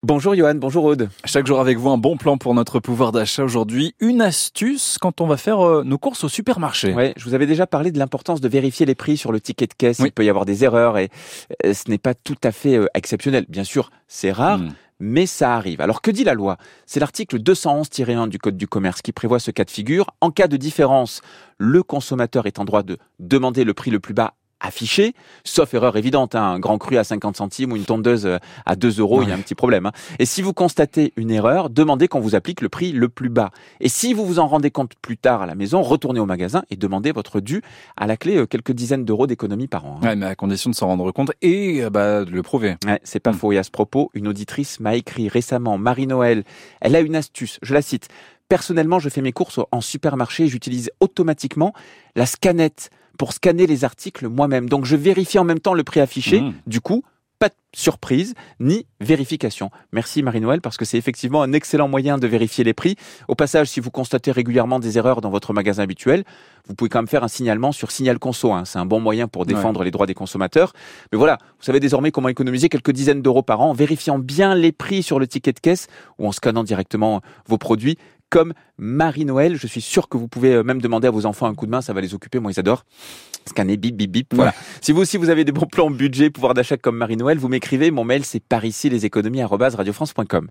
Bonjour Johan, bonjour Aude. Chaque jour avec vous, un bon plan pour notre pouvoir d'achat aujourd'hui. Une astuce quand on va faire nos courses au supermarché. Ouais, je vous avais déjà parlé de l'importance de vérifier les prix sur le ticket de caisse. Oui. Il peut y avoir des erreurs et ce n'est pas tout à fait exceptionnel. Bien sûr, c'est rare, mais ça arrive. Alors que dit la loi ? C'est l'article 211-1 du Code du commerce qui prévoit ce cas de figure. En cas de différence, le consommateur est en droit de demander le prix le plus bas affiché, sauf erreur évidente, un grand cru à 50 centimes ou une tondeuse à 2 €, il y a un petit problème. Et si vous constatez une erreur, demandez qu'on vous applique le prix le plus bas. Et si vous vous en rendez compte plus tard à la maison, retournez au magasin et demandez votre dû, à la clé quelques dizaines d'euros d'économie par an. Ouais, mais à condition de s'en rendre compte et de le prouver. Ouais, c'est pas faux. Et à ce propos, une auditrice m'a écrit récemment, Marie-Noël, elle a une astuce, je la cite. Personnellement, je fais mes courses en supermarché et j'utilise automatiquement la scannette pour scanner les articles moi-même. Donc, je vérifie en même temps le prix affiché. Du coup, pas de surprise ni vérification. Merci Marie-Noël, parce que c'est effectivement un excellent moyen de vérifier les prix. Au passage, si vous constatez régulièrement des erreurs dans votre magasin habituel, vous pouvez quand même faire un signalement sur Signal Conso. C'est un bon moyen pour défendre les droits des consommateurs. Mais voilà, vous savez désormais comment économiser quelques dizaines d'euros par an en vérifiant bien les prix sur le ticket de caisse ou en scannant directement vos produits. Comme Marie-Noël, je suis sûr que vous pouvez même demander à vos enfants un coup de main, ça va les occuper, moi ils adorent. Scanner, bip, bip, bip, voilà. Si vous aussi vous avez des bons plans budget, pouvoir d'achat comme Marie-Noël, vous m'écrivez, mon mail c'est paricileséconomies@radiofrance.com.